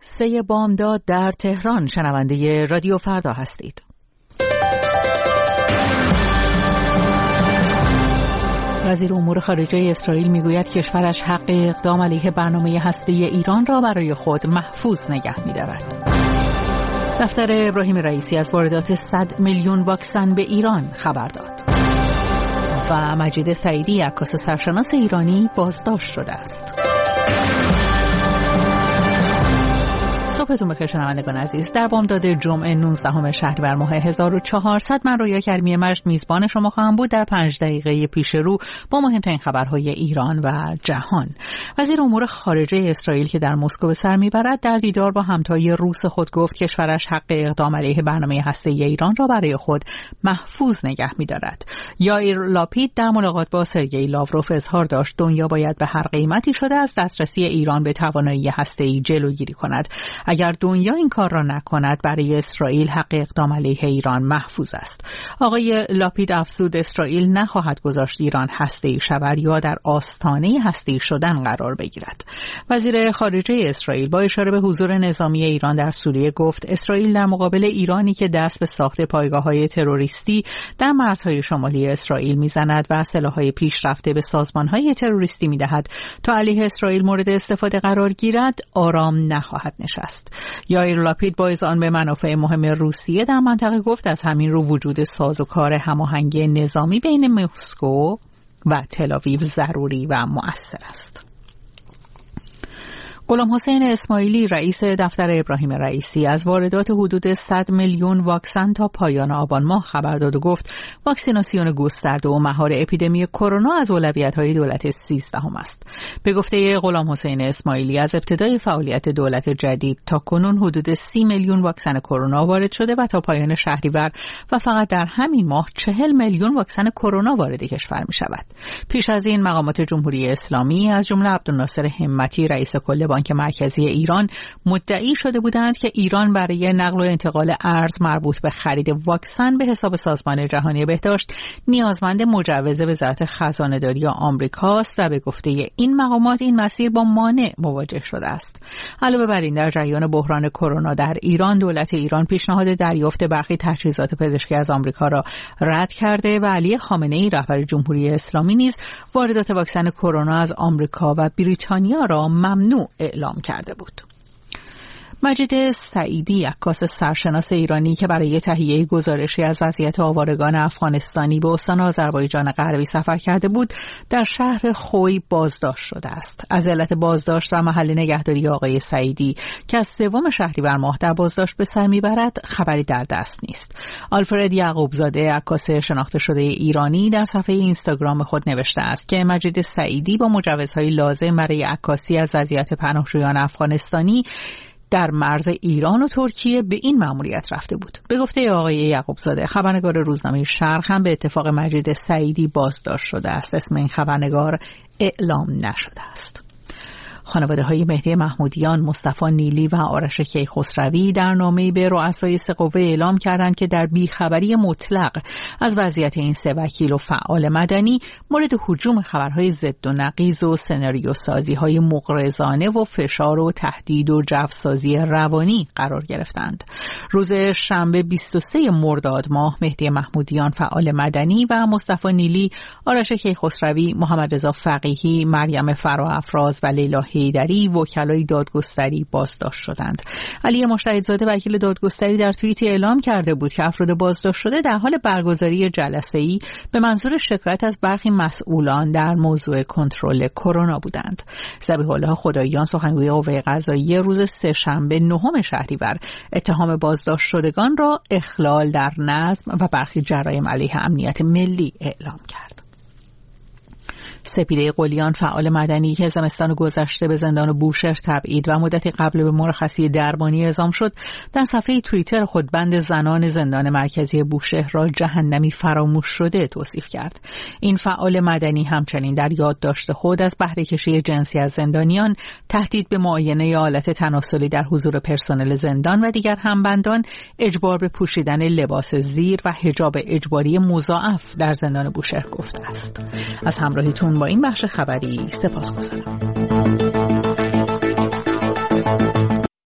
3 بامداد در تهران. شنونده رادیو فردا هستید. وزیر امور خارجه اسرائیل میگوید کشورش حق اقدام علیه برنامه هسته‌ای ایران را برای خود محفوظ نگه می‌دارد. دفتر ابراهیم رئیسی از واردات 100 میلیون واکسن به ایران خبر داد. و مجید سعیدی، عکاس سرشناس ایرانی، بازداشت شده است. صبحتون بخیر شنوندگان عزیز. در بامداد جمعه 19 شهریور ماه 1400 من رویا کریمی مجد میزبان شما خواهم بود در 5 دقیقه پیش رو با مهمترین خبرهای ایران و جهان. وزیر امور خارجه اسرائیل که در مسکو به سر میبرد در دیدار با همتای روس خود گفت کشورش حق اقدام علیه برنامه هسته‌ای ایران را برای خود محفوظ نگه می‌دارد. یائیر لاپید در ملاقات با سرگئی لاوروف اظهار داشت دنیا باید به هر قیمتی شده از دسترسی ایران به توانایی هسته‌ای جلوگیری کند. اگر دنیا این کار را نکند برای اسرائیل حق اقدام علیه ایران محفوظ است. آقای لاپید افزود اسرائیل نخواهد گذاشت ایران هسته‌ای شود یا در آستانه هسته‌ای شدن قرار بگیرد. وزیر خارجه اسرائیل با اشاره به حضور نظامی ایران در سوریه گفت اسرائیل در مقابل ایرانی که دست به ساخت پایگاه‌های تروریستی در مرزهای شمالی اسرائیل می‌زند و سلاح‌های پیشرفته به سازمان‌های تروریستی می‌دهد تا علیه اسرائیل مورد استفاده قرار گیرد آرام نخواهد نشست. یائیر لاپید با اذعان به منافع مهم روسیه در منطقه گفت از همین رو وجود سازوکار هماهنگی نظامی بین مسکو و تل‌آویو ضروری و مؤثر است. غلام حسین اسماعیلی رئیس دفتر ابراهیم رئیسی از واردات حدود 100 میلیون واکسن تا پایان آبان ماه خبر داد و گفت واکسیناسیون گسترده و مهار اپیدمی کرونا از اولویت‌های دولت 13 است. به گفته غلام حسین اسماعیلی از ابتدای فعالیت دولت جدید تا کنون حدود 30 میلیون واکسن کرونا وارد شده و تا پایان شهریور و فقط در همین ماه 40 میلیون واکسن کرونا وارد کشور می‌شود. پیش از این مقامات جمهوری اسلامی از جمله عبدالناصر همتی رئیس کل بانک مرکزی ایران مدعی شده بودند که ایران برای نقل و انتقال ارز مربوط به خرید واکسن به حساب سازمان جهانی بهداشت نیازمند مجوز وزارت خزانه‌داری آمریکاست و به گفته این مقامات این مسیر با مانع مواجه شده است. علاوه بر این در جریان بحران کرونا در ایران دولت ایران پیشنهاد دریافت برخی تجهیزات پزشکی از آمریکا را رد کرده و علی خامنه‌ای رهبر جمهوری اسلامی نیز واردات واکسن کرونا از آمریکا و بریتانیا را ممنوع اعلام کرده بود. مجید سعیدی، عکاس سرشناس ایرانی که برای تهیه گزارشی از وضعیت آوارگان افغانستانی به استان آذربایجان غربی سفر کرده بود، در شهر خوی بازداشت شده است. از علت بازداشت و محل نگهداری آقای سعیدی که از 3 شهریور ماه در بازداشت به سر میبرد خبری در دست نیست. آلفرد یعقوبزاده، عکاس شناخته شده ایرانی، در صفحه اینستاگرام خود نوشته است که مجید سعیدی با مجوزهای لازم برای عکاسی از وضعیت پناهجویان افغانستانی در مرز ایران و ترکیه به این مأموریت رفته بود. به گفته آقای یعقوبزاده خبرنگار روزنامه شرق هم به اتفاق مجید سعیدی بازداشت شده است. اسم این خبرنگار اعلام نشده است. خانواده‌های مهدی محمودیان، مصطفی نیلی و آرش کیخسروی در نامه‌ای به رؤسای 3 قوه اعلام کردند که در بیخبری مطلق از وضعیت این 3 وکیل و فعال مدنی مورد هجوم خبرهای ضد و نقیض و سناریو سازی‌های مغرضانه و فشار و تهدید و جوسازی روانی قرار گرفتند. روز شنبه 23 مرداد ماه مهدی محمودیان فعال مدنی و مصطفی نیلی، آرش کیخسروی، محمد رضا فقیهی، مریم فراافراز و لیلا هیدری وکلای دادگستری بازداشت شدند. علی مجتهدزاده وکیل دادگستری در توییتی اعلام کرده بود که افراد بازداشت شده در حال برگزاری جلسه‌ای به منظور شکایت از برخی مسئولان در موضوع کنترل کرونا بودند. ذبیح الله خداییان سخنگوی قوه قضاییه روز 3 شنبه 9 شهریور اتهام بازداشت شدگان را اخلال در نظم و برخی جرایم علیه امنیت ملی اعلام کرد. سپیده قلیان فعال مدنی که زمستان گذشته به زندان بوشهر تبعید و مدتی قبل به مرخصی درمانی اعزام شد، در صفحه توییتر خود بند زنان زندان مرکزی بوشهر را جهنمی فراموش شده توصیف کرد. این فعال مدنی همچنین در یادداشت خود از بهره کشی جنسی از زندانیان، تهدید به معاینه آلت تناسلی در حضور پرسنل زندان و دیگر همبندان، اجبار به پوشیدن لباس زیر و حجاب اجباری مضاعف در زندان بوشهر گفته است. از همراهیتون با این بخش خبری سپاسگزارم.